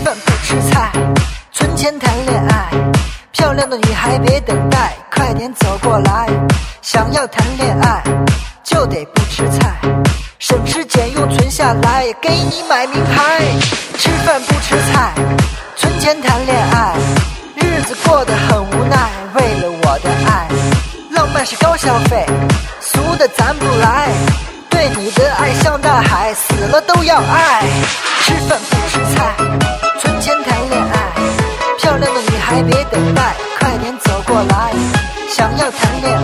饭不吃菜，存钱谈恋爱。漂亮的女孩别等待，快点走过来。想要谈恋爱就得不吃菜，省吃俭用存下来，给你买名牌。吃饭不吃菜，存钱谈恋爱。日子过得很无奈，为了我的爱。浪漫是高消费，俗的咱不来。对你的爱像大海，死了都要爱。吃饭不吃菜，存钱谈恋爱。漂亮的女孩别等待，快点走过来。想要谈恋